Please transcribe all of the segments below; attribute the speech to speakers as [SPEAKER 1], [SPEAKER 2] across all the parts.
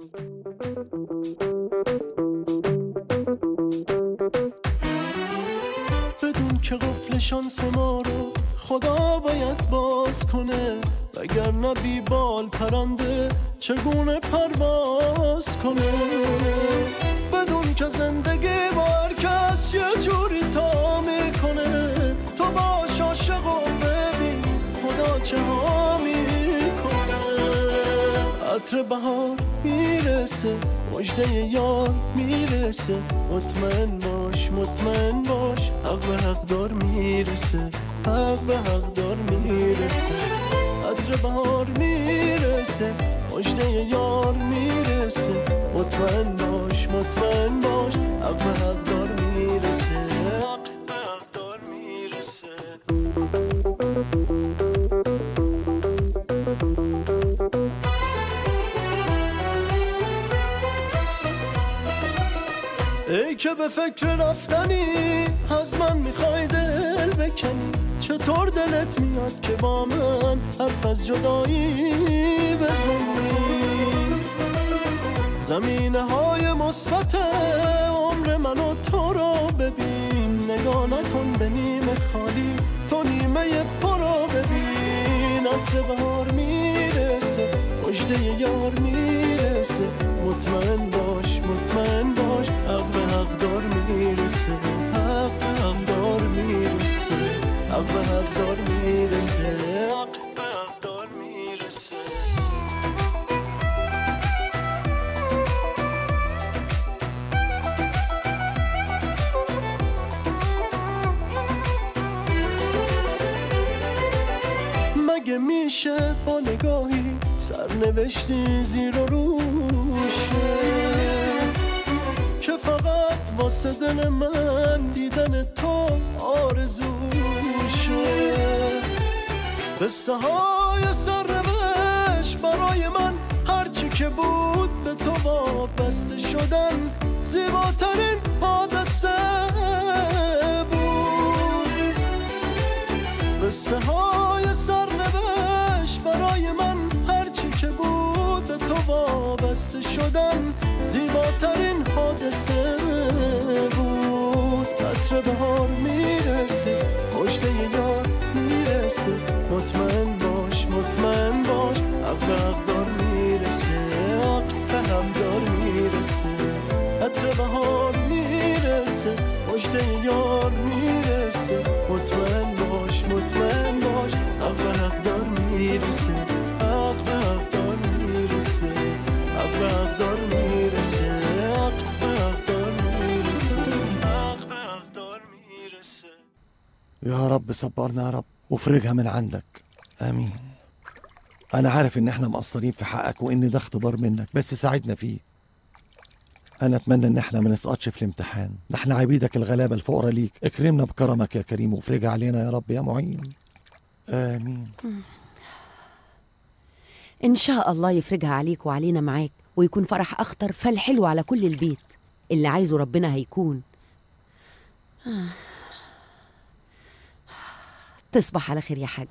[SPEAKER 1] بدون که قفل شانس ما رو خدا باید باز کنه، وگرنه بی بال پرنده چگونه پرواز کنه. بدون که زندگی با هر کس یه جوری تا میکنه، تو باش عاشق و ببین خدا چه ها میکنه. عطر بهار میرسه، مژده یار میرسه، مطمئن باش مطمئن باش، حق به حق دار میرسه، حق به حق دار میرسه. عطر بهار میرسه، مژده یار میرسه، مطمئن باش مطمئن باش، حق به حق دار میرسه، حق به حق دار میرسه. ای که به فکر رفتنی از من میخوای دل بکنی، چطور دلت میاد که با من حرف از جدایی بزنی؟ زمینه های مثبت عمر من و تو رو ببین، نگاه نکن به نیمه خالی، تو نیمه پر رو ببین. عطر بهار میرسه، مژده یار میرسه، مطمئن باش مطمئن باش، حق به حق دار میرسه، حق به حق دار میرسه، حق به حق دار میرسه، حق به حق دار میرسه. مگه میشه با نگاهی سرنوشتی زیر و روشه که فقط واسه دل من دیدن تو آرزوشه؟ قصه های سرنوشت برای من هرچی که بود به تو وابسته شدن زیباترین حادثه بود. قصه های سرنوشت برای من هرچی که بود به تو وابسته شدن زیباترین حادثه بود. عطر بهار میرسه، مژده یار میرسه، مطمئن باش مطمئن باش، حق به حق دار میرسه، حق به حق دار میرسه. عطر بهار میرسه، مژده یار میرسه، مطمئن باش مطمئن باش، حق به حق دار میرسه، حق به حق دار میرسه، حق به حق دار میرسه، حق به حق دار میرسه، حق به حق دار میرسه.
[SPEAKER 2] يا رب صبرنا يا رب وافرجها من عندك، آمين. أنا عارف إن إحنا مقصرين في حقك وإن ده اختبار منك، بس ساعدنا فيه. أنا أتمنى إن إحنا ما نسقطش في الامتحان، نحن عبيدك الغلابة الفقراء ليك، اكرمنا بكرمك يا كريم وافرجها علينا يا رب يا معين، آمين.
[SPEAKER 3] إن شاء الله يفرجها عليك وعلينا معاك، ويكون فرح أخطر فالحلو على كل البيت، اللي عايزه ربنا هيكون. تصبح على خير يا حاج.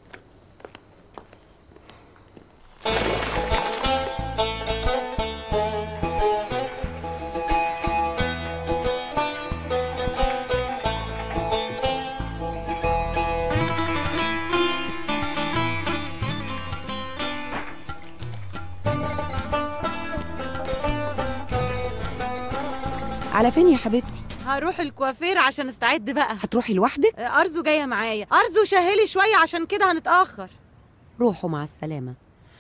[SPEAKER 3] على فين يا حبيبتي؟
[SPEAKER 4] هروح الكوافير عشان استعد بقى.
[SPEAKER 3] هتروحي لوحدك؟
[SPEAKER 4] أرزو جاية معايا. أرزو شهلي شوية عشان كده هنتأخر.
[SPEAKER 3] روحوا مع السلامة.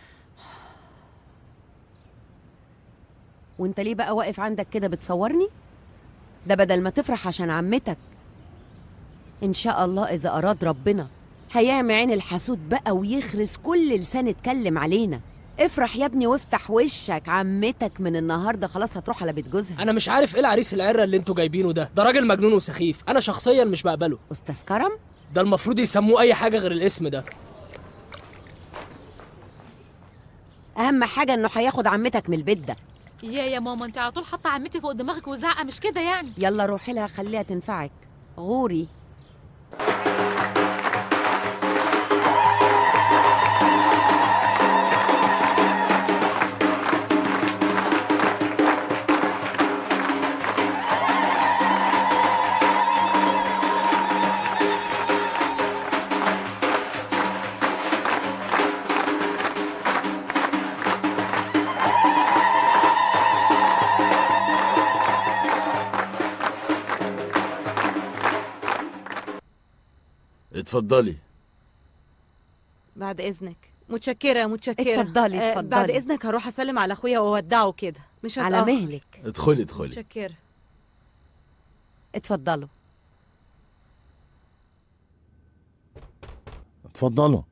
[SPEAKER 3] وانت ليه بقى واقف عندك كده بتصورني؟ ده بدل ما تفرح عشان عمتك. إن شاء الله إذا أراد ربنا هيعمي عين الحسود بقى ويخرس كل لسان اتكلم علينا. افرح يا ابني وافتح وشك، عمتك من النهارده خلاص هتروح على بيت جوزها.
[SPEAKER 5] انا مش عارف ايه العريس العره اللي انتوا جايبينه ده راجل مجنون وسخيف، انا شخصيا مش بقبله.
[SPEAKER 3] استاذ كرم
[SPEAKER 5] ده المفروض يسموه اي حاجه غير الاسم ده.
[SPEAKER 3] اهم حاجه انه هياخد عمتك من البيت ده.
[SPEAKER 6] يا ماما انت على طول حاطه عمتي فوق دماغك وزعقه، مش كده يعني؟
[SPEAKER 3] يلا روحي لها خليها تنفعك. غوري.
[SPEAKER 7] اتفضلي.
[SPEAKER 4] بعد اذنك. متشكره متشكره.
[SPEAKER 3] اتفضلي
[SPEAKER 4] بعد اذنك هروح اسلم على اخويا واودعه كده، مش هتأخر.
[SPEAKER 3] على مهلك.
[SPEAKER 7] ادخلي ادخلي.
[SPEAKER 4] متشكره.
[SPEAKER 3] اتفضلوا.
[SPEAKER 2] اتفضلوا.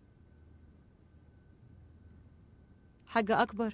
[SPEAKER 4] حاجه اكبر،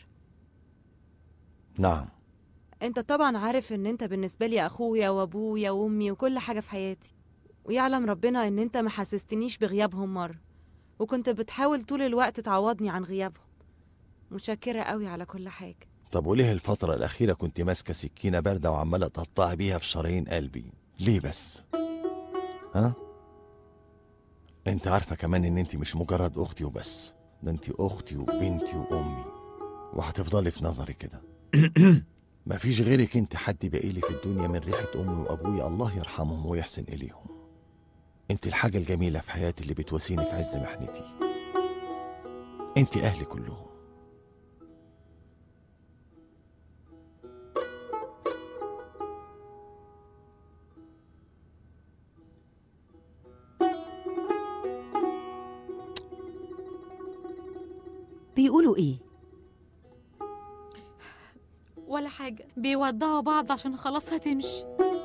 [SPEAKER 2] نعم.
[SPEAKER 4] انت طبعا عارف ان انت بالنسبه لي اخويا وابويا وامي وكل حاجه في حياتي، ويعلم ربنا ان انت ما حسستنيش بغيابهم مره، وكنت بتحاول طول الوقت تعوضني عن غيابهم. متشكره قوي على كل حاجه.
[SPEAKER 2] طب وليه الفترة الأخيرة كنت ماسكة سكينة باردة وعمالة تقطعي بيها في شرايين قلبي؟ ليه بس؟ ها؟ انت عارفة كمان ان انت مش مجرد اختي وبس، ده انت اختي وبنتي وامي، وهتفضلي في نظري كده. مفيش غيرك انت حد باقيلي في الدنيا من ريحة امي وابويا، الله يرحمهم ويحسن اليهم. انت الحاجة الجميلة في حياتي اللي بتواسيني في عز محنتي. انت اهلي كلهم.
[SPEAKER 3] بيقولوا ايه؟
[SPEAKER 6] ولا حاجة، بيودعوا بعض عشان خلاص هتمشي.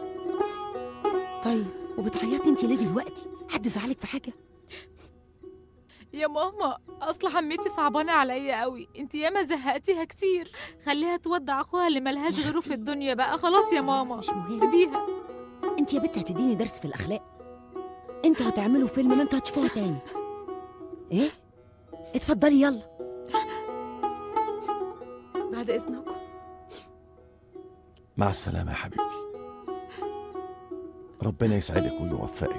[SPEAKER 3] طيب وبتعيطي انت ليه دلوقتي؟ حد زعلك في حاجة؟
[SPEAKER 6] يا ماما اصل حميتي صعبانة عليا قوي، انت ياما زهقتيها كتير، خليها تودع اخوها اللي ملهاش غيره في الدنيا بقى. خلاص يا ماما
[SPEAKER 3] مش مهم.
[SPEAKER 6] سيبيها.
[SPEAKER 3] انت يا بنت هتديني درس في الاخلاق؟ انتوا هتعملوا فيلم ما انتوا هتشوفوها تاني. ايه؟ اتفضلي يلا.
[SPEAKER 4] بعد اذنكم.
[SPEAKER 2] مع السلامة يا حبيبتي. ربنا يسعدك ويوفقك.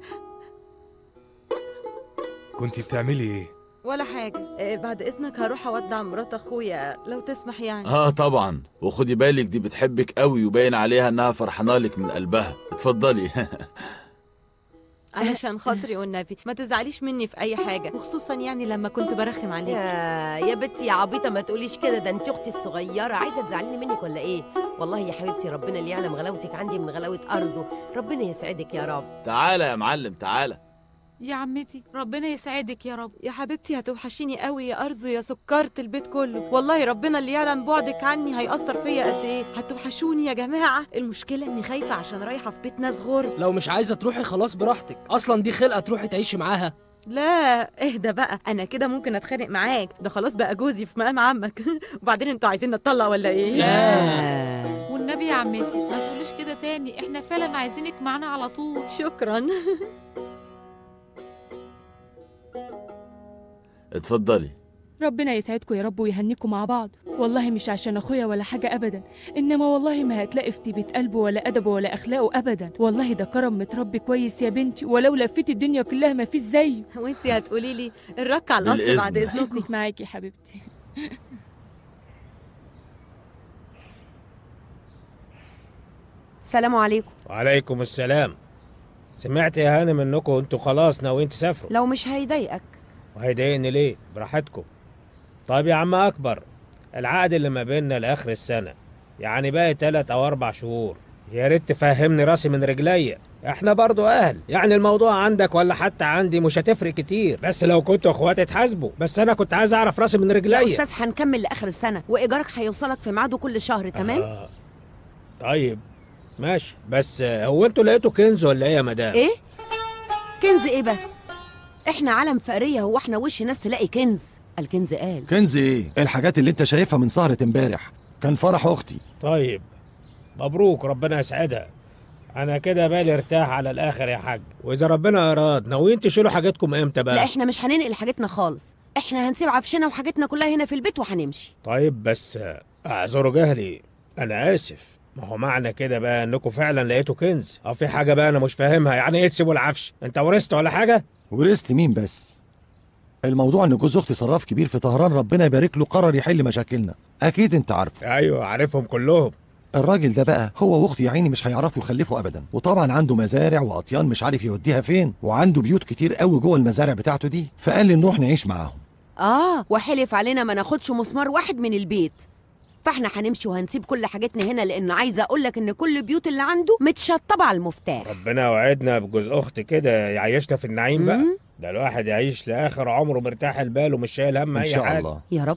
[SPEAKER 8] كنتي بتعملي ايه؟
[SPEAKER 4] ولا حاجه. بعد اذنك هروح اودع مرات اخويا لو تسمح يعني.
[SPEAKER 7] طبعا، وخدي بالك دي بتحبك قوي وباين عليها انها فرحانه لك من قلبها. اتفضلي.
[SPEAKER 4] علشان خاطري والنبي ما تزعليش مني في اي حاجه، وخصوصا يعني لما كنت برخم عليك.
[SPEAKER 3] يا بنتي يا عبيطه ما تقوليش كده، ده انت اختي الصغيره، عايزه تزعليني منك ولا ايه؟ والله يا حبيبتي ربنا اللي يعلم غلاوتك عندي من غلاوه ارزه، ربنا يسعدك يا رب.
[SPEAKER 7] تعالى يا معلم تعالى.
[SPEAKER 6] يا عمتي ربنا يسعدك يا رب.
[SPEAKER 4] يا حبيبتي هتوحشيني قوي يا ارزو، يا سكرة البيت كله، والله ربنا اللي يعلم بعدك عني هيأثر فيا قد ايه. هتوحشوني يا جماعه. المشكله اني خايفه عشان رايحه في بيت ناس غرب.
[SPEAKER 5] لو مش عايزة تروحي خلاص براحتك، أصلا دي خلقة تروحي تعيشي معاها.
[SPEAKER 4] لا اهدى بقى، انا كده ممكن اتخانق معاك، ده خلاص بقى جوزي في مقام عمك. وبعدين انتوا عايزين نتطلق ولا ايه؟
[SPEAKER 5] لا
[SPEAKER 6] والنبي يا عمتي ما تقوليش كده تاني، احنا فعلا عايزينك معانا على طول.
[SPEAKER 4] شكرا.
[SPEAKER 7] اتفضلي.
[SPEAKER 9] ربنا يسعدكم يا رب ويهنيكم مع بعض. والله مش عشان اخويا ولا حاجه ابدا، انما والله ما هتلاقي في طيبه قلبه ولا ادبه ولا اخلاقه ابدا. والله ده كرم متربي كويس يا بنتي، ولو لفيت الدنيا كلها ما فيش زيه.
[SPEAKER 4] وانتي هتقولي لي الرك على الاصل بعد اذنكم.
[SPEAKER 9] اذنك معاكي يا حبيبتي.
[SPEAKER 3] السلام عليكم.
[SPEAKER 10] وعليكم السلام. سمعت يا هانم انكم انتوا خلاص ناويين تسافروا.
[SPEAKER 3] لو مش هيضايقك.
[SPEAKER 10] وهيضايقني ليه؟ براحتكم. طيب يا عم اكبر، العقد اللي ما بيننا لاخر السنه، يعني باقي 3 أو 4 شهور، يا ريت تفهمني راسي من رجليا. احنا برضو اهل، يعني الموضوع عندك ولا حتى عندي مش هتفرق كتير، بس لو كنتوا اخواتي تحاسبوا، بس انا كنت عايز اعرف راسي من رجليا.
[SPEAKER 3] يا استاذ هنكمل لاخر السنه، وايجارك هيوصلك في ميعاده كل شهر، تمام؟
[SPEAKER 10] طيب ماشي، بس هو انتوا لقيتوا كنز ولا ايه يا مدام؟
[SPEAKER 3] ايه؟ كنز ايه بس؟ احنا عالم فقريه، هو احنا وش ناس تلاقي كنز؟ الكنز قال.
[SPEAKER 2] كنز ايه؟ الحاجات اللي انت شايفها من سهرة امبارح، كان فرح اختي.
[SPEAKER 10] طيب مبروك، ربنا يسعدها. انا كده بالي ارتاح على الاخر يا حاج. واذا ربنا اراد ناويين تشيلوا حاجاتكم امتى بقى؟
[SPEAKER 3] لا احنا مش هننقل حاجتنا خالص، احنا هنسيب عفشنا وحاجتنا كلها هنا في البيت وهنمشي.
[SPEAKER 10] طيب بس اعذروا جهلي، انا اسف. ما هو معنى كده بقى انكم فعلا لقيتوا كنز، او في حاجه بقى انا مش فاهمها؟ يعني ايه تسيبوا العفش؟ انت ورثت ولا حاجه؟
[SPEAKER 2] ورثت مين بس؟ الموضوع ان جوز اختي صراف كبير في طهران، ربنا يبارك له، قرر يحل مشاكلنا، اكيد انت عارفه.
[SPEAKER 10] ايوه عارفهم كلهم.
[SPEAKER 2] الراجل ده بقى هو واختي يا عيني مش هيعرفوا يخلفوا ابدا، وطبعا عنده مزارع واطيان مش عارف يوديها فين، وعنده بيوت كتير قوي جوه المزارع بتاعته دي، فقال لي نروح نعيش معاهم.
[SPEAKER 3] وحلف علينا ما ناخدش مسمار واحد من البيت. فاحنا هنمشي وهنسيب كل حاجتنا هنا، لان عايزه اقول لك ان كل البيوت اللي عنده متشطبه على المفتاح.
[SPEAKER 10] ربنا وعدنا بجوز اخت كده يعيشنا في النعيم بقى. ده الواحد يعيش لاخر عمره مرتاح البال ومش شايل هم
[SPEAKER 2] ان
[SPEAKER 10] اي
[SPEAKER 2] شاء
[SPEAKER 10] حاجه
[SPEAKER 2] الله.
[SPEAKER 3] يا رب.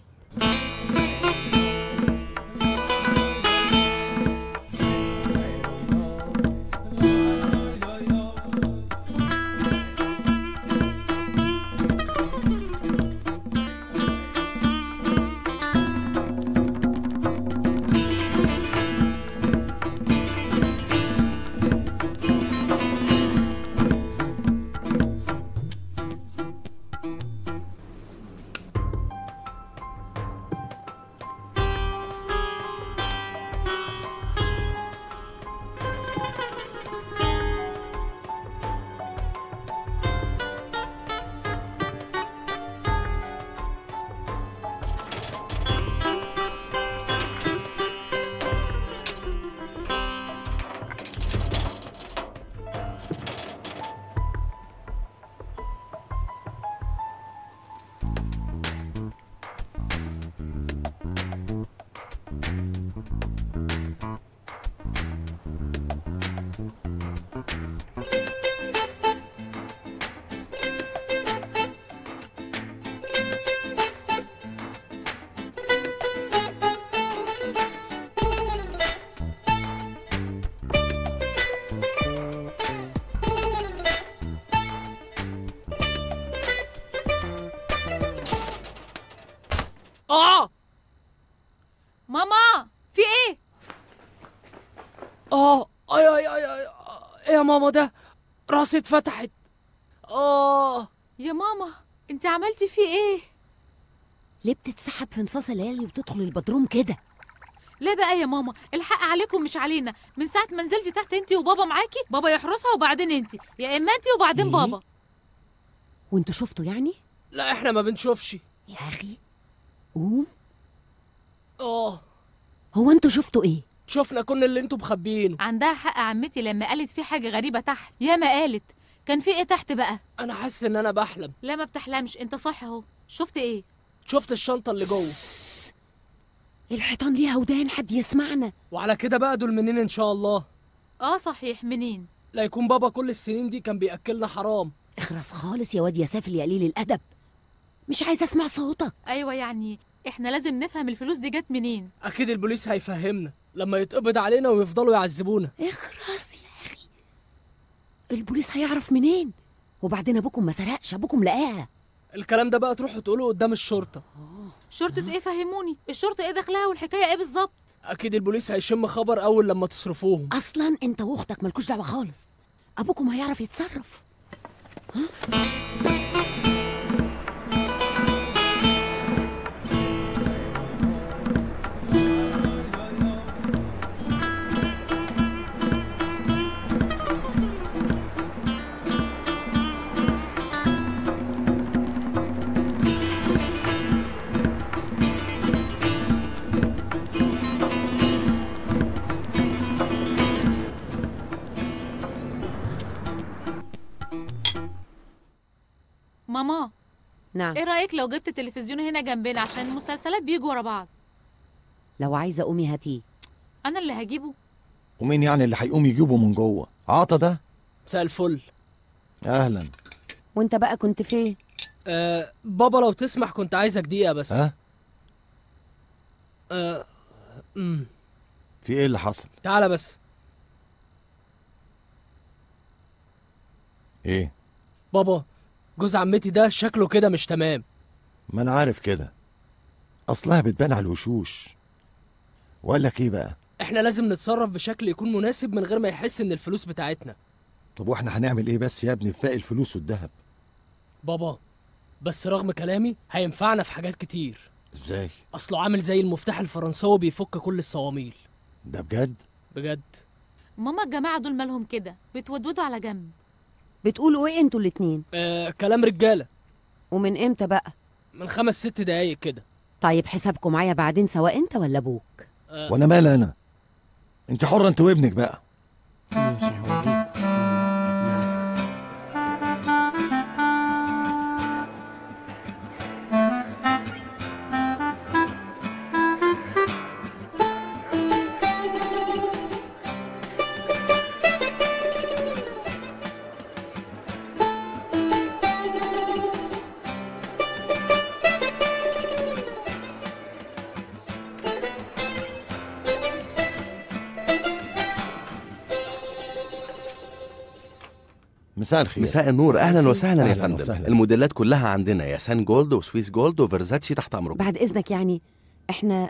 [SPEAKER 6] ماما في ايه؟
[SPEAKER 5] ايه يا ماما ده؟ راسي اتفتحت.
[SPEAKER 6] يا ماما انت عملتي فيه ايه؟
[SPEAKER 3] ليه بتتسحب في نصاص الليالي وتدخل البدروم كده؟
[SPEAKER 6] ليه بقى يا ماما؟ الحق عليكم مش علينا. من ساعة ما نزلتي تحت انت وبابا معاكي، بابا يحرسها وبعدين انت، يا اما انت وبعدين
[SPEAKER 3] إيه؟
[SPEAKER 6] بابا.
[SPEAKER 3] وانتوا شفتوا يعني؟
[SPEAKER 5] لا احنا ما بنشوفش
[SPEAKER 3] يا اخي قوم.
[SPEAKER 5] اه
[SPEAKER 3] هو انتوا شفتوا ايه؟
[SPEAKER 5] شفنا كل اللي انتوا مخبيينه.
[SPEAKER 6] عندها حق عمتي لما قالت في حاجة غريبة تحت. يا ما قالت. كان في ايه تحت بقى؟
[SPEAKER 5] انا حاسس ان انا بحلم.
[SPEAKER 6] لا ما بتحلمش، انت صح اهو. شفت ايه؟
[SPEAKER 5] شفت الشنطة اللي جوه.
[SPEAKER 3] الحيطان ليها ودان، حد يسمعنا.
[SPEAKER 5] وعلى كده بقى دول منين ان شاء الله؟
[SPEAKER 6] صحيح، منين؟
[SPEAKER 5] لا يكون بابا كل السنين دي كان بياكلنا حرام.
[SPEAKER 3] اخرس خالص يا واد يا سافل يا قليل الادب، مش عايزه اسمع صوتك.
[SPEAKER 6] ايوه يعني احنا لازم نفهم الفلوس دي جت منين.
[SPEAKER 5] اكيد البوليس هيفهمنا لما يتقبض علينا ويفضلوا يعذبونا.
[SPEAKER 3] اخرس يا اخي، البوليس هيعرف منين؟ وبعدين ابوكم ما سرقش، ابوكم لقاها.
[SPEAKER 5] الكلام ده بقى تروحوا تقولوا قدام الشرطة.
[SPEAKER 6] شرطة ايه؟ فهموني، الشرطة ايه دخلها والحكاية ايه بالظبط؟
[SPEAKER 5] اكيد البوليس هيشم خبر اول لما تصرفوهم.
[SPEAKER 3] اصلا انت واختك مالكوش دعوه خالص، ابوكم هيعرف يتصرف.
[SPEAKER 6] ماما
[SPEAKER 3] نعم.
[SPEAKER 6] ايه رأيك لو جبت التلفزيون هنا جنبنا عشان المسلسلات بيجوا ورا بعض؟
[SPEAKER 3] لو عايزه قومي هاتيه.
[SPEAKER 6] انا اللي هجيبه.
[SPEAKER 2] ومين يعني اللي هيقوم يجيبه من جوه؟ عطا ده؟
[SPEAKER 5] مساء الفل.
[SPEAKER 2] اهلا.
[SPEAKER 3] وانت بقى كنت فين؟
[SPEAKER 5] بابا لو تسمح كنت عايزك دقيقة بس.
[SPEAKER 2] ها؟ في ايه اللي حصل؟
[SPEAKER 5] تعالى بس.
[SPEAKER 2] ايه؟
[SPEAKER 5] بابا جوز عمتي ده شكله كده مش تمام.
[SPEAKER 2] ما انا عارف كده، اصلها بتبان على الوشوش. وقال لك ايه بقى؟
[SPEAKER 5] احنا لازم نتصرف بشكل يكون مناسب من غير ما يحس ان الفلوس بتاعتنا.
[SPEAKER 2] طب واحنا هنعمل ايه بس يا ابني في باقي الفلوس والذهب؟
[SPEAKER 5] بابا بس رغم كلامي هينفعنا في حاجات كتير.
[SPEAKER 2] ازاي؟
[SPEAKER 5] اصله عامل زي المفتاح الفرنساوي بيفك كل الصواميل.
[SPEAKER 2] ده بجد؟
[SPEAKER 5] بجد.
[SPEAKER 6] ماما الجماعة دول مالهم كده؟ بتودودوا على جنب.
[SPEAKER 3] بتقولوا ايه انتوا الاتنين؟
[SPEAKER 5] كلام رجالة.
[SPEAKER 3] ومن امتى بقى؟
[SPEAKER 5] من 5-6 دقايق كده.
[SPEAKER 3] طيب حسابكم معايا بعدين، سواء انت ولا ابوك.
[SPEAKER 2] وانا مال انا؟ انت حرة انت وابنك بقى.
[SPEAKER 3] ماشي هوريك.
[SPEAKER 2] مساء الخير.
[SPEAKER 11] مساء النور، اهلا وسهلا يا
[SPEAKER 2] أهلاً
[SPEAKER 11] فندم.
[SPEAKER 2] وسهلاً.
[SPEAKER 11] الموديلات كلها عندنا، يا سان جولد وسويس جولد وفيرزاتشي، تحت امركم.
[SPEAKER 3] بعد اذنك يعني احنا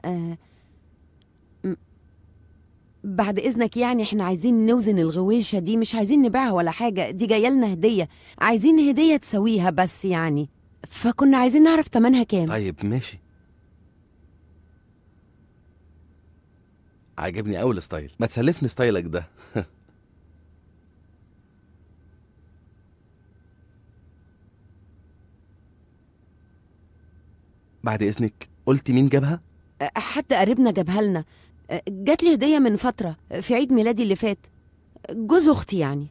[SPEAKER 3] بعد اذنك يعني احنا عايزين نوزن الغويشه دي، مش عايزين نبيعها ولا حاجه، دي جايه لنا هديه، عايزين هديه تسويها بس يعني، فكنا عايزين نعرف تمنها كام.
[SPEAKER 11] طيب ماشي. عجبني قوي الستايل، ما تسلفني ستايلك ده. بعد اذنك، قلت مين جابها؟
[SPEAKER 3] حتى قريبنا جابها لنا، جات لي هديه من فتره في عيد ميلادي اللي فات، جوز اختي يعني.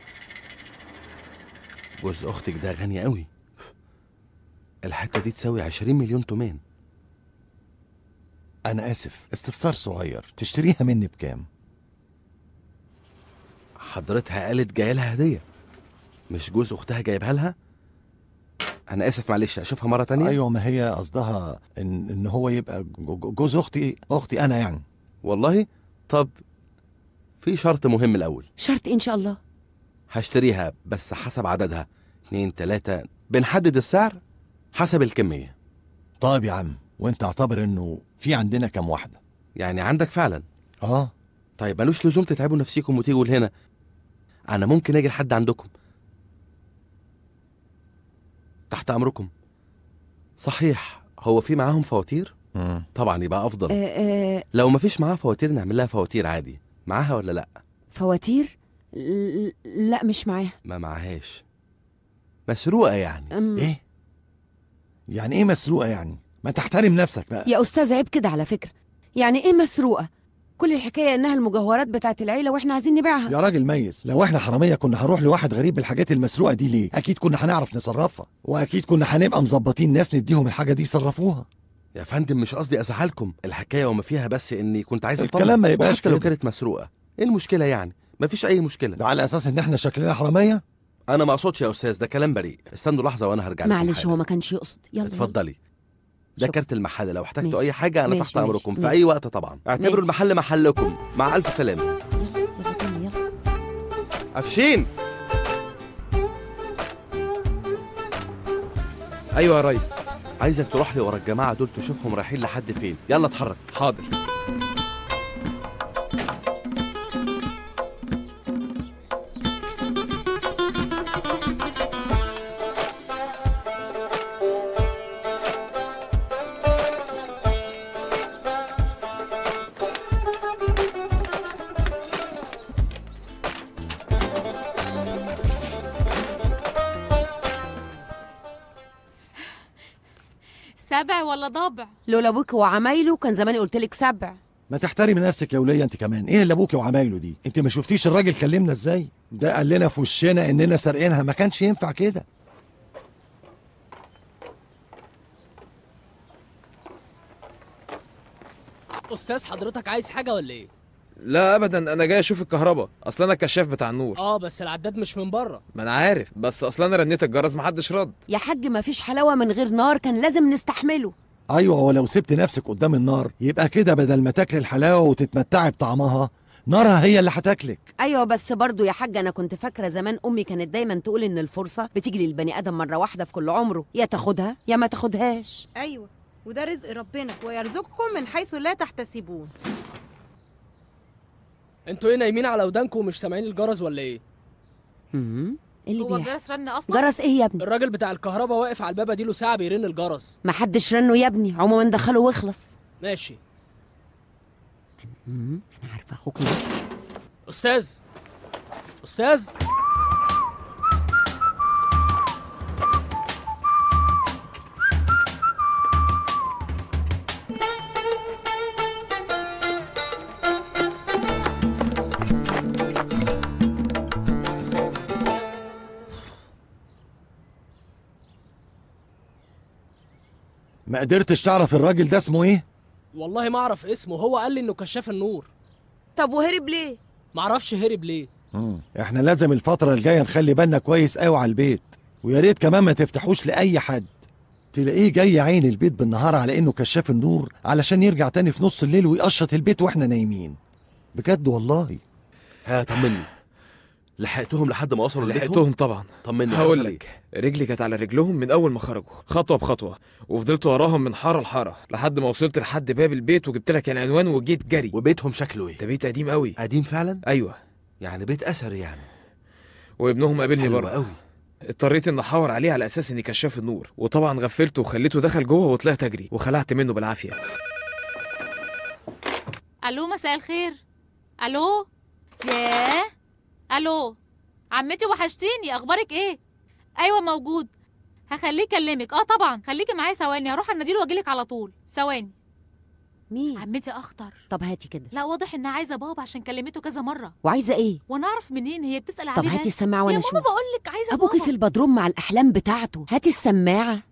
[SPEAKER 11] جوز اختك ده غني قوي، الحته دي تساوي 20 مليون تومان.
[SPEAKER 2] انا اسف، استفسار صغير، تشتريها مني بكام؟
[SPEAKER 11] حضرتها قالت جايه لها هديه، مش جوز اختها جايبها لها؟ انا اسف معلش، اشوفها مره تانية.
[SPEAKER 2] ايوه، ما هي قصدها ان هو يبقى جوز اختي انا يعني.
[SPEAKER 11] والله طب في شرط مهم الاول.
[SPEAKER 3] شرط ان شاء الله.
[SPEAKER 11] هشتريها بس حسب عددها، 2 3، بنحدد السعر حسب الكميه.
[SPEAKER 2] طيب يا عم، وانت اعتبر انه في عندنا كام واحده؟
[SPEAKER 11] يعني عندك فعلا؟
[SPEAKER 2] اه.
[SPEAKER 11] طيب ملوش لزوم تتعبوا نفسيكم وتيجوا لهنا، انا ممكن اجي لحد عندكم. تحت امركم. صحيح، هو في معاهم فواتير؟ طبعا يبقى افضل. لو مفيش معاها فواتير نعمل لها فواتير عادي. معاها ولا لا؟
[SPEAKER 3] فواتير؟ لا مش معاها.
[SPEAKER 11] ما معاهاش. مسروقه يعني؟
[SPEAKER 2] ايه يعني؟ ايه مسروقه يعني؟ ما تحترم نفسك بقى
[SPEAKER 3] يا استاذ، عيب كده على فكره. يعني ايه مسروقه؟ كل الحكايه انها المجوهرات بتاعت العيله واحنا عايزين نبيعها.
[SPEAKER 2] يا راجل ميز، لو احنا حراميه كنا هنروح لواحد غريب بالحاجات المسروقه دي ليه؟ اكيد كنا هنعرف نصرفها، واكيد كنا هنبقى مظبطين ناس نديهم الحاجه دي يصرفوها.
[SPEAKER 11] يا فندم مش قصدي ازعلكم، الحكايه وما فيها بس اني كنت عايز اطمن.
[SPEAKER 2] الكلام ما يبقاش
[SPEAKER 11] حتى لو
[SPEAKER 2] كده.
[SPEAKER 11] كانت مسروقه، ايه المشكله يعني؟ مفيش اي مشكله.
[SPEAKER 2] ده على اساس ان احنا شكلنا حراميه؟
[SPEAKER 11] انا ما اقصدش يا استاذ، ده كلام بريء. استنوا لحظه وانا هرجع لكم.
[SPEAKER 3] معلش، هو ما كانش يقصد. يلا
[SPEAKER 11] اتفضلي. ده كارت المحل، لو احتجتوا
[SPEAKER 3] ماشي.
[SPEAKER 11] اي حاجه انا تحت امركم في
[SPEAKER 3] ماشي.
[SPEAKER 11] اي وقت طبعا. اعتبروا
[SPEAKER 3] ماشي.
[SPEAKER 11] المحل محلكم. مع الف سلامه.
[SPEAKER 3] يلا.
[SPEAKER 11] عفشين.
[SPEAKER 12] ايوه يا ريس.
[SPEAKER 11] عايزك تروح لي ورا الجماعه دول تشوفهم رايحين لحد فين. يلا اتحرك.
[SPEAKER 12] حاضر.
[SPEAKER 6] سبع ولا ضبع؟
[SPEAKER 3] لولا ابوك وعمايله كان زماني قلت لك 7.
[SPEAKER 2] ما تحترمي نفسك يا وليه انت كمان. ايه اللي ابوكي وعمايله دي؟ انت ما شفتيش الراجل كلمنا ازاي؟ ده قال لنا في وشنا اننا سارقينها، ما كانش ينفع كده.
[SPEAKER 5] استاذ حضرتك عايز حاجه ولا ايه؟
[SPEAKER 12] لا ابدا، انا جاي اشوف الكهرباء، اصل انا الكشاف بتاع النور.
[SPEAKER 5] بس العداد مش من بره.
[SPEAKER 12] ما انا عارف، بس اصل انا رنيت الجرس محدش رد.
[SPEAKER 3] يا حاج، ما فيش حلاوه من غير نار، كان لازم نستحمله.
[SPEAKER 2] ايوه، ولو سبت نفسك قدام النار يبقى كده بدل ما تاكل الحلاوه وتتمتعي بطعمها، نارها هي اللي هتاكلك.
[SPEAKER 3] ايوه بس برضو يا حاج، انا كنت فاكره زمان امي كانت دايما تقول ان الفرصه بتيجي للبني ادم مره واحده في كل عمره، يا تاخدها يا ما تاخدهاش.
[SPEAKER 4] ايوه، وده رزق ربنا، ويرزقكم من حيث لا تحتسبون.
[SPEAKER 5] انتوا ايه نايمين على ودانكم ومش سامعين الجرس ولا ايه؟
[SPEAKER 3] ايه اللي
[SPEAKER 6] هو
[SPEAKER 3] بيحصل؟
[SPEAKER 6] الجرس رن اصلا؟
[SPEAKER 3] جرس ايه يا ابني؟
[SPEAKER 5] الراجل بتاع الكهرباء واقف على الباب اديله ساعه بيرن الجرس.
[SPEAKER 3] ما حدش رنه يا ابني، عموما دخله واخلص.
[SPEAKER 5] ماشي.
[SPEAKER 3] انا عارفه اخوك.
[SPEAKER 5] استاذ استاذ
[SPEAKER 2] ما قدرتش تعرف الراجل ده اسمه ايه؟
[SPEAKER 5] والله ما اعرف اسمه، هو قال لي انه كشاف النور.
[SPEAKER 3] طب وهرب ليه؟
[SPEAKER 5] معرفش هرب ليه.
[SPEAKER 2] احنا لازم الفترة الجاية نخلي بالنا كويس قوي على البيت، ويا ريت كمان ما تفتحوش لأي حد. تلاقيه جاي عين البيت بالنهار على انه كشاف النور علشان يرجع تاني في نص الليل ويقشط البيت واحنا نايمين. بجد والله.
[SPEAKER 11] ها طمني. لحقتهم لحد ما وصلوا لبيتهم؟
[SPEAKER 12] لحقتهم طبعا.
[SPEAKER 11] طمني.
[SPEAKER 12] هقول لك، رجلي كانت على رجلهم من اول ما خرجوا خطوه بخطوه، وفضلت وراهم من حاره لحاره لحد ما وصلت لحد باب البيت وجبت لك العنوان وجيت جري.
[SPEAKER 11] وبيتهم شكله ايه؟
[SPEAKER 12] ده بيت قديم قوي.
[SPEAKER 11] قديم فعلا؟
[SPEAKER 12] ايوه.
[SPEAKER 11] يعني بيت اثري يعني.
[SPEAKER 12] وابنهم قابلني
[SPEAKER 11] حلو
[SPEAKER 12] بره
[SPEAKER 11] قوي.
[SPEAKER 12] اضطريت ان احاور عليه على اساس اني كشاف النور، وطبعا غفلته وخليته دخل جوه وطلعت اجري وخلعت منه بالعافيه.
[SPEAKER 6] الو، مساء الخير. الو. ياه. الو عمتي، وحشتيني، اخبارك ايه؟ ايوه موجود، هخليه يكلمك. طبعا خليكي معايا ثواني، هروح اناديله واجيلك على طول. ثواني.
[SPEAKER 3] مين؟
[SPEAKER 6] عمتي اخطر.
[SPEAKER 3] طب هاتي كده.
[SPEAKER 6] لا، واضح انها عايزه بابا عشان كلمته كذا مره.
[SPEAKER 3] وعايزه ايه؟
[SPEAKER 6] وانا اعرف منين؟ هي بتسال عليه.
[SPEAKER 3] طب هاتي السماعه وانا اشوف.
[SPEAKER 6] يا ماما بقول لك عايزه
[SPEAKER 3] ابوكي
[SPEAKER 6] بابا.
[SPEAKER 3] في البدروم مع الاحلام بتاعته، هاتي السماعه.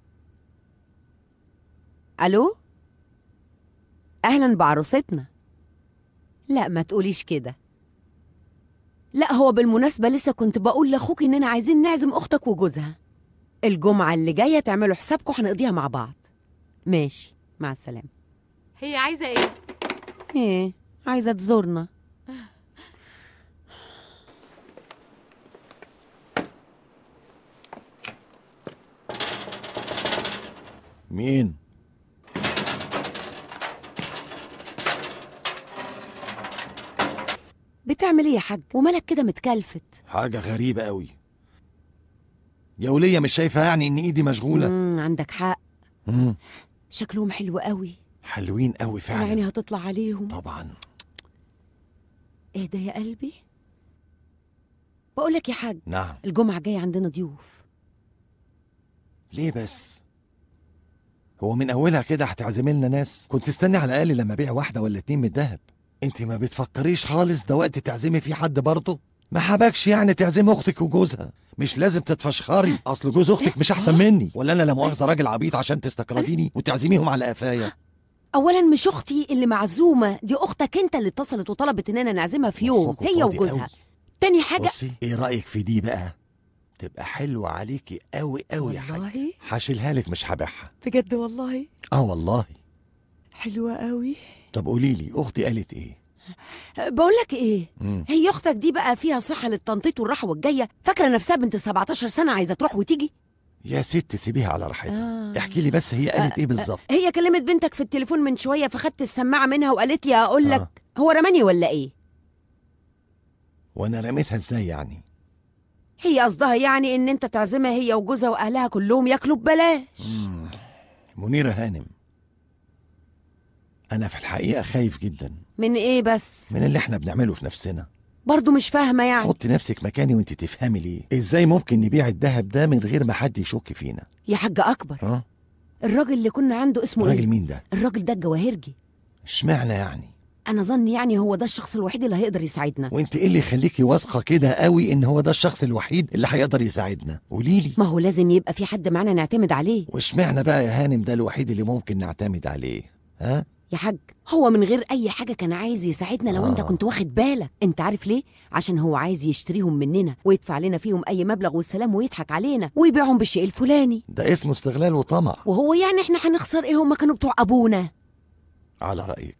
[SPEAKER 3] الو، اهلا بعروستنا. لا ما تقوليش كده. لا هو بالمناسبه لسه كنت بقول لاخوك اننا عايزين نعزم اختك وجوزها الجمعه اللي جايه، تعملوا حسابكم هنقضيها مع بعض. ماشي، مع السلامه.
[SPEAKER 6] هي عايزه ايه؟
[SPEAKER 3] ايه، عايزه تزورنا.
[SPEAKER 2] مين؟
[SPEAKER 3] بتعمل ايه يا حاج؟ ومالك كده متكلفت؟
[SPEAKER 2] حاجة غريبة قوي. يا ولية مش شايفة يعني ان ايدي مشغولة؟
[SPEAKER 3] عندك حق. شكلهم حلو قوي.
[SPEAKER 2] حلوين قوي فعلا.
[SPEAKER 3] يعني هتطلع عليهم
[SPEAKER 2] طبعا.
[SPEAKER 3] ايه ده يا قلبي؟ بقولك يا حاج.
[SPEAKER 2] نعم.
[SPEAKER 3] الجمعة جاية عندنا ضيوف.
[SPEAKER 2] ليه بس؟ هو من اولها كده هتعزمي لنا ناس؟ كنت استني على الاقل لما ابيع واحدة ولا اتنين من الدهب. انت ما بتفكريش خالص ده وقت تعزمي فيه حد برضه؟ ما حبكش يعني تعزمي اختك وجوزها؟ مش لازم تتفشخري، اصل جوز اختك مش احسن مني، ولا انا لا مؤاخذه راجل عبيط عشان تستقرديني وتعزميهم على قفايا؟
[SPEAKER 3] اولا مش اختي اللي معزومه، دي اختك انت اللي اتصلت وطلبت اننا نعزمها في يوم هي وجوزها. تاني حاجه،
[SPEAKER 2] بصي ايه رايك في دي بقى؟ تبقى حلوه عليكي قوي قوي يا حاج.
[SPEAKER 3] والله
[SPEAKER 2] هشيلها لك مش هبيعها.
[SPEAKER 3] بجد والله؟
[SPEAKER 2] والله
[SPEAKER 3] حلوه قوي.
[SPEAKER 2] طب قولي لي اختي قالت ايه؟
[SPEAKER 3] بقول لك ايه، هي اختك دي بقى فيها صحه للتنطيط والراحه والجايه، فاكره نفسها بنت 17 سنه عايزه تروح وتيجي؟
[SPEAKER 2] يا ست سيبيها على راحتها. احكي لي بس هي قالت ايه بالظبط؟
[SPEAKER 3] هي كلمت بنتك في التليفون من شويه، فخدت السماعه منها وقالت لي اقول لك هو رماني ولا ايه؟
[SPEAKER 2] وانا رميتها ازاي يعني؟
[SPEAKER 3] هي قصدها يعني ان انت تعزمها هي وجوزها واهلها كلهم ياكلوا ببلاش.
[SPEAKER 2] منيرة هانم، انا في الحقيقه خايف جدا.
[SPEAKER 3] من ايه بس؟
[SPEAKER 2] من اللي احنا بنعمله في نفسنا.
[SPEAKER 3] برضو مش فاهمه يعني.
[SPEAKER 2] حطي نفسك مكاني وانت تفهمي ليه. ازاي ممكن نبيع الذهب ده من غير ما حد يشك فينا؟
[SPEAKER 3] يا حاج اكبر، الراجل اللي كنا عنده اسمه
[SPEAKER 2] الراجل
[SPEAKER 3] ايه؟
[SPEAKER 2] مين ده؟
[SPEAKER 3] الراجل ده الجواهرجي.
[SPEAKER 2] اشمعنى يعني؟
[SPEAKER 3] انا ظني يعني هو ده الشخص الوحيد اللي هيقدر يساعدنا.
[SPEAKER 2] وانت ايه اللي يخليكي واثقه كده قوي ان هو ده الشخص الوحيد اللي هيقدر يساعدنا؟ قوليلي.
[SPEAKER 3] ما هو لازم يبقى في حد معانا نعتمد عليه.
[SPEAKER 2] واشمعنى بقى يا هانم ده الوحيد اللي ممكن نعتمد عليه؟
[SPEAKER 3] يا حاج هو من غير اي حاجه كان عايز يساعدنا لو انت كنت واخد بالك. انت عارف ليه؟ عشان هو عايز يشتريهم مننا ويدفع لنا فيهم اي مبلغ والسلام ويضحك علينا ويبيعهم بالشيء الفلاني.
[SPEAKER 2] ده اسمه استغلال وطمع.
[SPEAKER 3] وهو يعني احنا هنخسر ايه؟ هما كانوا بتوع ابونا.
[SPEAKER 2] على رايك.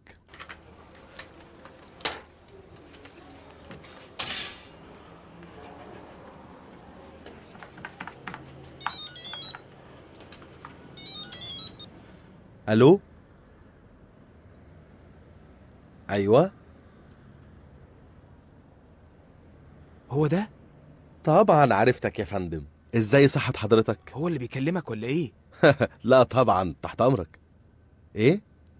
[SPEAKER 11] الو. ايوه
[SPEAKER 12] هو ده؟
[SPEAKER 11] طبعا عرفتك يا فندم. ازاي صحة حضرتك؟
[SPEAKER 12] هو اللي بيكلمك ولا ايه؟
[SPEAKER 11] لا طبعا، تحت امرك. ايه؟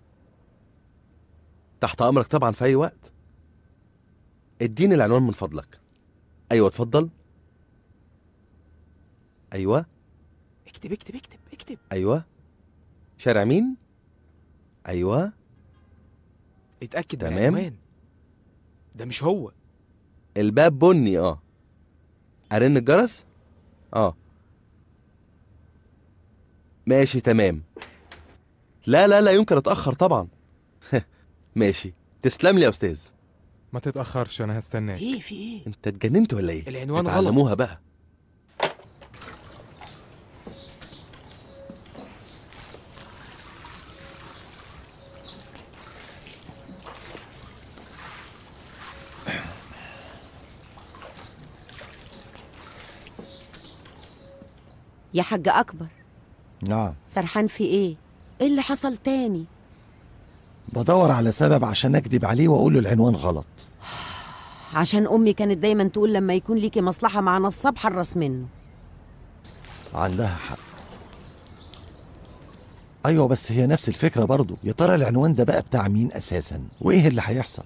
[SPEAKER 11] تحت امرك طبعا في اي وقت. اديني العنوان من فضلك. ايوه اتفضل. ايوه
[SPEAKER 12] اكتب اكتب اكتب اكتب.
[SPEAKER 11] ايوه شارع مين؟ ايوه
[SPEAKER 12] اتأكد من
[SPEAKER 11] تمام.
[SPEAKER 12] العنوان ده مش هو.
[SPEAKER 11] الباب بني. ارن الجرس. ماشي تمام. لا يمكن اتأخر طبعا. ماشي، تسلم لي يا استاذ.
[SPEAKER 8] ما تتأخرش، انا هستناك.
[SPEAKER 12] ايه في ايه؟
[SPEAKER 11] انت اتجننت ولا ايه؟
[SPEAKER 12] العنوان غلط.
[SPEAKER 11] اتعلموها بقى.
[SPEAKER 3] يا حاج أكبر،
[SPEAKER 2] نعم.
[SPEAKER 3] سرحان في إيه؟ إيه اللي حصل تاني؟
[SPEAKER 2] بدور على سبب عشان أكدب عليه وأقول له العنوان غلط.
[SPEAKER 3] عشان أمي كانت دايما تقول لما يكون ليكي مصلحة مع نصاب حرص منه.
[SPEAKER 2] عندها حق. أيوة بس هي نفس الفكرة برضو. يا ترى العنوان ده بقى بتاع مين أساسا؟ وإيه اللي هيحصل؟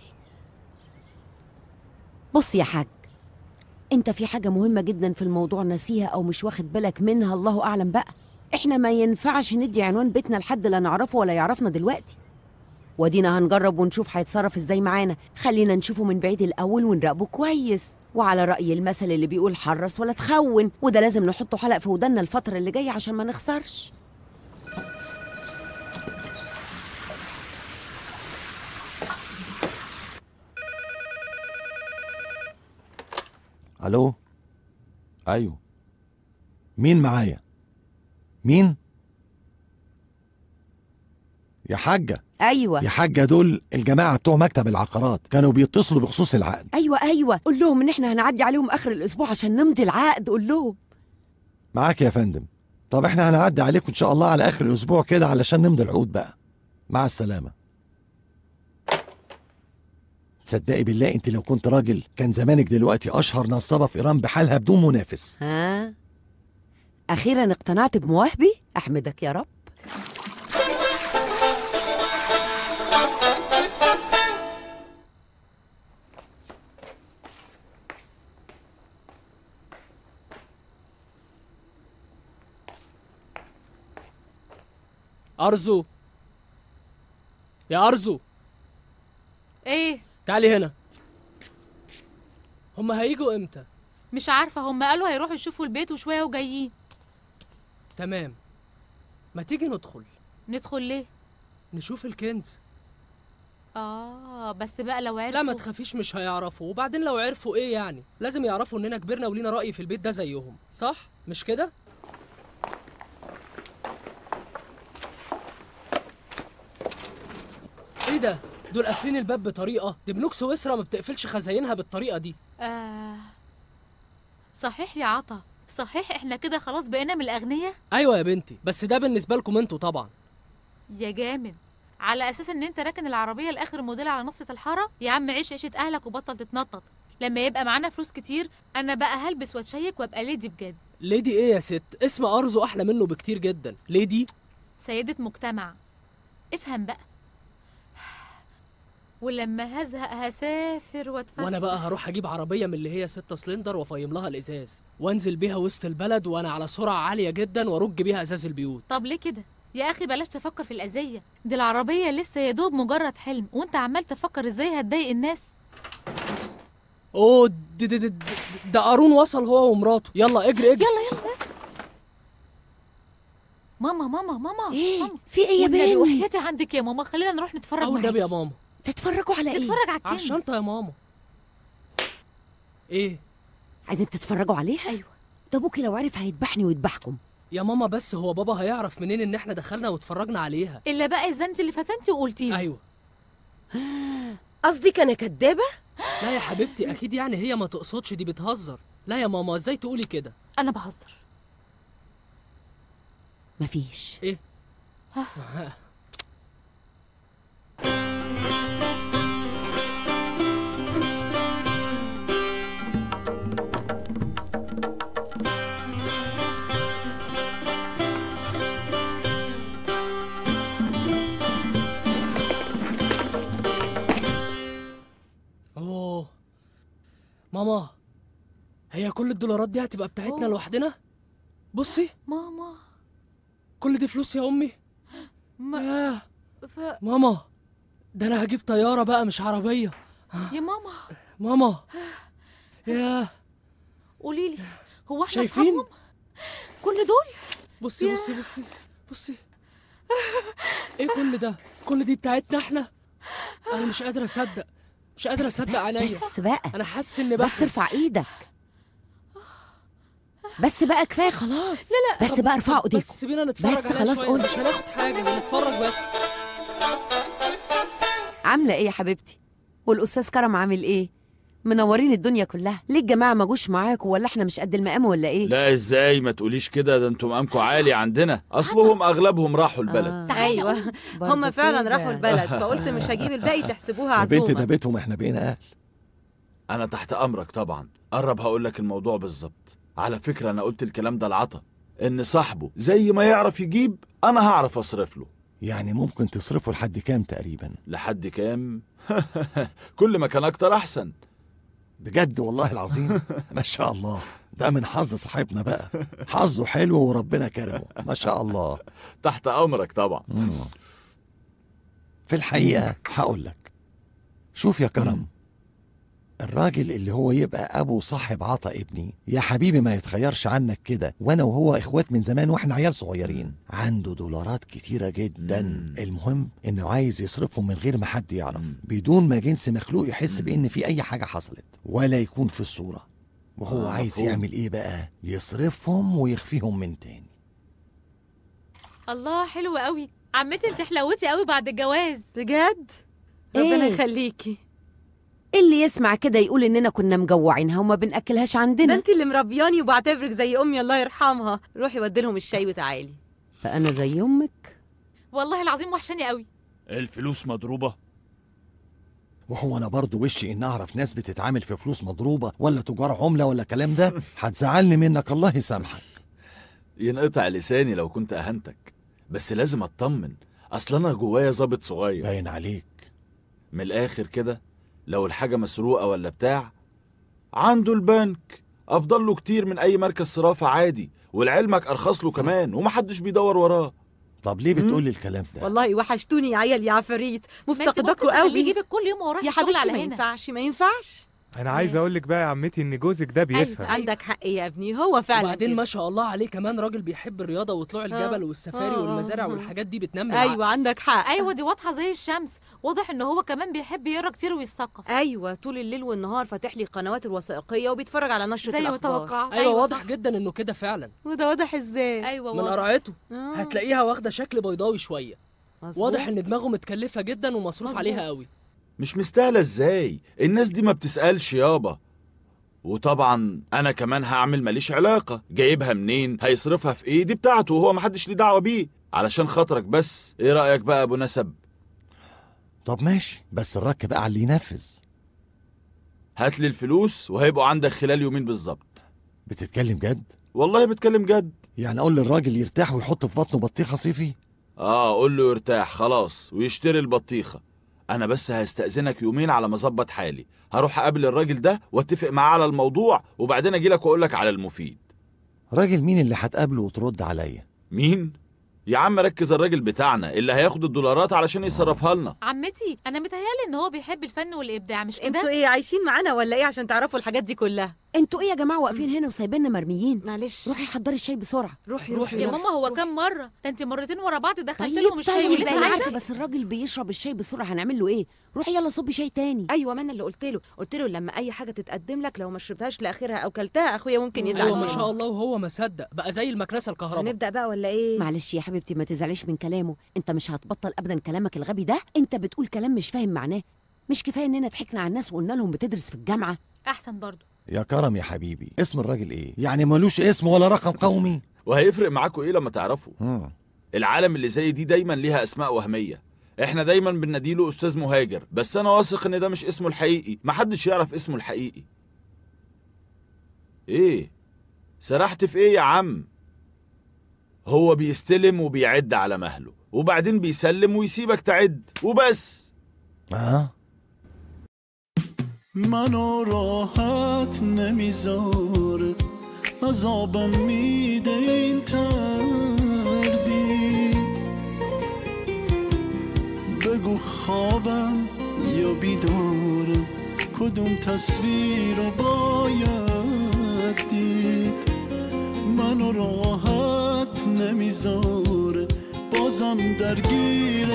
[SPEAKER 3] بص يا حاج، انت في حاجة مهمة جدا في الموضوع نسيها او مش واخد بالك منها، الله اعلم بقى. احنا ما ينفعش ندي عنوان بيتنا لحد لا نعرفه ولا يعرفنا دلوقتي. ودينا هنجرب ونشوف هيتصرف ازاي معانا. خلينا نشوفه من بعيد الاول ونراقبه كويس، وعلى رأي المثل اللي بيقول حرص ولا تخون، وده لازم نحطه حلق في ودنا الفترة اللي جاية عشان ما نخسرش.
[SPEAKER 2] الو. ايوه، مين معايا؟ مين؟ يا حاجة.
[SPEAKER 3] ايوه
[SPEAKER 2] يا حاجة، دول الجماعة بتوع مكتب العقارات كانوا بيتصلوا بخصوص العقد.
[SPEAKER 3] ايوه قول لهم ان احنا هنعدي عليهم اخر الاسبوع عشان نمضي العقد. قول لهم.
[SPEAKER 2] معاك يا فندم. طب احنا هنعدي عليكم ان شاء الله على اخر الاسبوع كده علشان نمضي العقود بقى. مع السلامة. تصدقي بالله انت لو كنت راجل كان زمانك دلوقتي اشهر نصابة في ايران بحالها بدون منافس.
[SPEAKER 3] ها، اخيرا اقتنعت بمواهبي. احمدك يا رب.
[SPEAKER 5] أرزو، يا أرزو.
[SPEAKER 6] ايه؟
[SPEAKER 5] تعالي هنا. هما هيجوا امتى؟
[SPEAKER 6] مش عارفة، هم قالوا هيروحوا يشوفوا البيت وشوية وجايين.
[SPEAKER 5] تمام، ما تيجي ندخل.
[SPEAKER 6] ندخل ليه؟
[SPEAKER 5] نشوف الكنز.
[SPEAKER 6] بس بقى لو عرفوا.
[SPEAKER 5] لا ما تخافيش، مش هيعرفوا. وبعدين لو عرفوا ايه يعني؟ لازم يعرفوا اننا كبرنا ولينا رأي في البيت ده زيهم، صح؟ مش كده؟ ايه ده؟ دول قافلين الباب بطريقة، دي بنوك سويسرا ما بتقفلش خزاينها بالطريقة دي.
[SPEAKER 6] صحيح يا عطا، صحيح احنا كده خلاص بقينا من الأغنياء؟
[SPEAKER 5] ايوه يا بنتي، بس ده بالنسبة لكم انتوا طبعا.
[SPEAKER 6] يا جامد، على أساس ان انت راكن العربية لآخر موديل على نصة الحارة. يا عم عيش عيشة أهلك وبطل تتنطط. لما يبقى معانا فلوس كتير أنا بقى هلبس واتشيك وابقى ليدي بجد.
[SPEAKER 5] ليدي ايه يا ست؟ اسم أرزو أحلى منه بكتير جدا. ليدي
[SPEAKER 6] سيدة مجتمع، افهم بقى. ولما هزهق هسافر واتفسح.
[SPEAKER 5] وانا بقى هروح اجيب عربيه من اللي هي 6 سلندر وافيم لها الازاز وانزل بيها وسط البلد وانا على سرعه عاليه جدا وارج بيها ازاز البيوت.
[SPEAKER 6] طب ليه كده يا اخي؟ بلاش تفكر في الاذيه دي. العربيه لسه يا دوب مجرد حلم وانت عمال تفكر ازاي هتضايق الناس.
[SPEAKER 5] اوه ده قارون وصل هو ومراته. يلا اجري اجري.
[SPEAKER 6] يلا ماما
[SPEAKER 3] ايه؟
[SPEAKER 6] ماما.
[SPEAKER 3] في ايه يا بنتي؟
[SPEAKER 6] وحياتي عندك يا ماما، خلينا نروح نتفرج معاكي.
[SPEAKER 5] النبي يا ماما.
[SPEAKER 3] تتفرجوا على ايه؟
[SPEAKER 6] نتفرج على الكنز.
[SPEAKER 5] على الشنطه يا ماما. ايه؟
[SPEAKER 3] عايزين تتفرجوا عليها؟
[SPEAKER 6] ايوه.
[SPEAKER 3] ده ابوكي لو عرف هيذبحني ويذبحكم.
[SPEAKER 5] يا ماما بس هو بابا هيعرف منين ان احنا دخلنا واتفرجنا عليها؟
[SPEAKER 6] الا بقى الزنج اللي فتنتي وقلتي له.
[SPEAKER 5] ايوه.
[SPEAKER 3] قصدك انا كدابه؟
[SPEAKER 5] لا يا حبيبتي اكيد يعني هي ما تقصدش، دي بتهزر. لا يا ماما ازاي تقولي كده؟
[SPEAKER 6] انا بهزر.
[SPEAKER 3] مفيش.
[SPEAKER 5] ايه؟ اوه ماما، هي كل الدولارات دي هتبقى بتاعتنا لوحدنا؟ بصي
[SPEAKER 6] ماما،
[SPEAKER 5] كل دي فلوس يا امي. ماما ده انا هجيب طياره بقى مش عربيه.
[SPEAKER 6] يا ماما.
[SPEAKER 5] ماما يا
[SPEAKER 6] قولي لي، هو احنا
[SPEAKER 5] شايفين
[SPEAKER 6] اصحابهم كل دول؟
[SPEAKER 5] بصي بصي بصي بصي. ايه كل ده؟ كل دي بتاعتنا احنا؟ انا مش قادر اصدق، مش قادر اصدق عينيا.
[SPEAKER 3] بس بقى
[SPEAKER 5] انا حاسس ان بقى
[SPEAKER 3] بس ارفع ايدك. بس بقى كفايه خلاص.
[SPEAKER 6] لا
[SPEAKER 3] بس بقى ارفعوا ايديكم.
[SPEAKER 5] بس سيبينا نتفرج
[SPEAKER 3] بس
[SPEAKER 5] عليها
[SPEAKER 3] خلاص
[SPEAKER 5] شوية.
[SPEAKER 3] قول.
[SPEAKER 5] مش هناخد حاجه، بنتفرج بس.
[SPEAKER 3] عامله ايه يا حبيبتي؟ والاستاذ كرم عامل ايه؟ منورين الدنيا كلها. ليه الجماعه ما جوش معاكم؟ ولا احنا مش قد المقام ولا ايه؟
[SPEAKER 7] لا ازاي ما تقوليش كده، ده انتم مقامكم عالي عندنا. اصلهم اغلبهم راحوا البلد.
[SPEAKER 4] ايوه هم فعلا راحوا البلد، فقلت مش هجيب الباقي تحسبوها
[SPEAKER 2] يا
[SPEAKER 4] عزومه.
[SPEAKER 2] بنت ده بيتهم، احنا بقينا اهل.
[SPEAKER 7] انا تحت امرك طبعا. قرب هقول لك الموضوع بالظبط. على فكره انا قلت الكلام ده لعطا، ان صاحبه زي ما يعرف يجيب انا هعرف اصرف له.
[SPEAKER 2] يعني ممكن تصرفه لحد كام تقريبا؟
[SPEAKER 7] لحد كام؟ كل ما كان اكتر احسن.
[SPEAKER 2] بجد والله العظيم. ما شاء الله، ده من حظ صاحبنا بقى. حظه حلو وربنا كرمه ما شاء الله.
[SPEAKER 7] تحت امرك طبعا.
[SPEAKER 2] في الحقيقه هقول لك، شوف يا كرم، الراجل اللي هو يبقى ابو صاحب عطا ابني يا حبيبي ما يتخيرش عنك كده، وانا وهو اخوات من زمان واحنا عيال صغيرين. عنده دولارات كتيره جدا. المهم انه عايز يصرفهم من غير ما حد يعرف، بدون ما جنس مخلوق يحس بان في اي حاجه حصلت ولا يكون في الصوره. وهو عايز يعمل ايه بقى؟ يصرفهم ويخفيهم من تاني.
[SPEAKER 6] الله حلو قوي. عمتي انت حلوتي قوي بعد الجواز.
[SPEAKER 4] بجد؟ ربنا يخليكي.
[SPEAKER 3] اللي يسمع كده يقول اننا كنا مجوعينها وما بناكلهاش عندنا.
[SPEAKER 4] ده انت اللي مربياني وبعتبرك زي امي الله يرحمها. روحي وديلهم الشاي وتعالي.
[SPEAKER 3] فانا زي امك؟
[SPEAKER 6] والله العظيم وحشاني قوي.
[SPEAKER 7] الفلوس مضروبه.
[SPEAKER 2] وهو انا برضو وشي ان اعرف ناس بتتعامل في فلوس مضروبه ولا تجار عمله ولا كلام ده. هتزعلني منك الله يسامحك.
[SPEAKER 7] ينقطع لساني لو كنت اهنتك، بس لازم اطمن. اصل انا جوايا ظابط صغير.
[SPEAKER 2] باين عليك.
[SPEAKER 7] من الاخر كده، لو الحاجه مسروقه ولا بتاع، عنده البنك افضل له كتير من اي مركز صرافه عادي، ولعلمك ارخص له كمان ومحدش بيدور وراه.
[SPEAKER 2] طب ليه بتقولي الكلام ده؟
[SPEAKER 4] والله وحشتوني يا عيال يا عفاريت، مفتقداكوا قوي.
[SPEAKER 6] يجيبك كل يوم وراح
[SPEAKER 4] يا
[SPEAKER 6] الشغل على
[SPEAKER 4] حبيبتي.
[SPEAKER 6] هنا.
[SPEAKER 4] ما ينفعش.
[SPEAKER 8] انا عايز اقول لك بقى يا عمتي ان جوزك ده بيفهم.
[SPEAKER 4] عندك حق يا ابني، هو فعلا
[SPEAKER 5] وبعدين
[SPEAKER 4] كده.
[SPEAKER 5] ما شاء الله عليه كمان راجل بيحب الرياضه وطلوع الجبل والسفاري والمزارع والحاجات دي بتنمي
[SPEAKER 4] ايوه عندك حق.
[SPEAKER 6] ايوه دي واضحه زي الشمس. واضح ان هو كمان بيحب يقرا كتير ويثقف.
[SPEAKER 4] ايوه طول الليل والنهار فاتح لي القنوات الوثائقيه وبيتفرج على نشره
[SPEAKER 6] زي ما
[SPEAKER 4] الاخبار.
[SPEAKER 6] توقعت.
[SPEAKER 5] ايوه واضح جدا انه كده فعلا.
[SPEAKER 4] وده واضح ازاي؟
[SPEAKER 6] ايوه
[SPEAKER 5] من
[SPEAKER 6] واضح.
[SPEAKER 5] قراءته هتلاقيها واخده شكل بيضاوي شويه.
[SPEAKER 4] مظبوط.
[SPEAKER 5] واضح ان دماغه متكلفه جدا ومصروف عليها قوي.
[SPEAKER 7] مش مستاهله ازاي؟ الناس دي ما بتسالش يابا. وطبعا انا كمان هعمل ماليش علاقه، جايبها منين هيصرفها في ايه دي بتاعته وهو محدش ليه دعوه بيه. علشان خاطرك بس. ايه رايك بقى ابو نسب؟
[SPEAKER 2] طب ماشي، بس الرك بقى على اللي ينفذ.
[SPEAKER 7] هات لي الفلوس وهيبقوا عندك خلال يومين بالظبط.
[SPEAKER 2] بتتكلم جد؟
[SPEAKER 7] والله بتكلم جد.
[SPEAKER 2] يعني اقول للراجل يرتاح ويحط في بطنه بطيخه صيفي؟
[SPEAKER 7] قول له يرتاح خلاص ويشتري البطيخه. انا بس هستأذنك يومين على ما اظبط حالي. هروح اقابل الراجل ده واتفق معاه على الموضوع، وبعدين اجي لك واقول لك على المفيد.
[SPEAKER 2] راجل مين اللي هتقابله وترد عليا؟
[SPEAKER 7] مين؟ يا عم ركز، الراجل بتاعنا اللي هياخد الدولارات علشان يصرفها لنا.
[SPEAKER 6] عمتي انا متهيالي ان هو بيحب الفن والابداع، مش كده؟
[SPEAKER 4] انتوا ايه عايشين معانا ولا ايه عشان تعرفوا الحاجات دي كلها؟
[SPEAKER 3] انتوا ايه يا جماعه واقفين هنا وسايبيننا مرميين؟
[SPEAKER 4] معلش
[SPEAKER 3] روحي حضري الشاي بسرعه.
[SPEAKER 4] روحي
[SPEAKER 6] يا ماما هو كام مره؟ ده انت مرتين ورا بعض دخلت
[SPEAKER 3] طيب
[SPEAKER 6] لهم الشاي ولسه
[SPEAKER 3] انا عارفه،
[SPEAKER 6] عايشه.
[SPEAKER 3] بس الراجل بيشرب الشاي بسرعه، هنعمل له ايه؟ روحي يلا صبي شاي تاني.
[SPEAKER 4] ايوه ما انا اللي قلت له لما اي حاجه تتقدم لك لو ما شربتهاش لاخرها او كلتها اخويا ممكن يزعل.
[SPEAKER 5] ايوه ما شاء الله، وهو ما صدق بقى زي المكنسه الكهرباء.
[SPEAKER 4] هنبدا بقى ولا ايه؟
[SPEAKER 3] معلش يا حبيبتي ما تزعليش من كلامه، انت مش هتبطل ابدا كلامك الغبي ده. انت بتقول كلام مش فاهم معناه. مش كفايه اننا ضحكنا على الناس وقلنا لهم بتدرس في الجامعه؟
[SPEAKER 6] احسن برضو.
[SPEAKER 2] يا كرم يا حبيبي، اسم الراجل ايه؟ يعني ملوش اسم ولا رقم قومي؟
[SPEAKER 7] وهيفرق معاكوا ايه لما تعرفوا؟ العالم اللي زي دي دايما ليها اسماء وهميه. احنا دايما بنناديله استاذ مهاجر، بس انا واثق ان ده مش اسمه الحقيقي. محدش يعرف اسمه الحقيقي. ايه سرحت في ايه يا عم؟ هو بيستلم وبيعد على مهله وبعدين بيسلم ويسيبك تعد وبس.
[SPEAKER 1] منو راحت نمیذاره، عذابم میده این تردید. بگو خوابم یا بیدارم، کدوم تصویر رو باید دید. منو راحت نمیذاره، بازم درگیر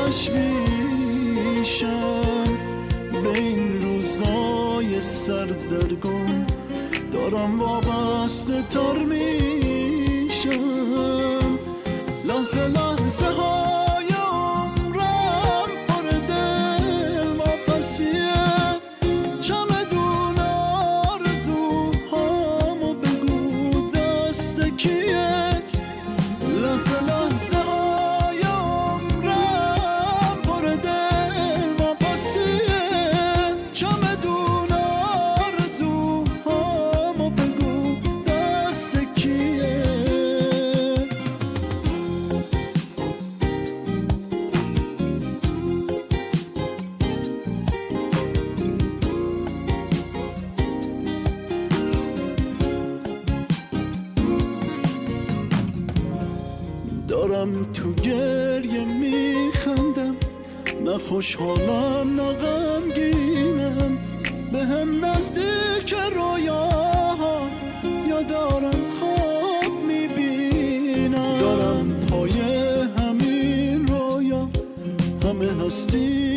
[SPEAKER 1] تشویشم. به این روزای سردرگم دارم وابسته تر میشم. لحظه لحظه های عمرم پر دل واپسیه. چمدون دارم تو گریه میخندم، نه خوشحالم نه غمگینم، به هم نزدیک رویاها یا دارم خواب میبینم. دارم پای همین رویا همه هستی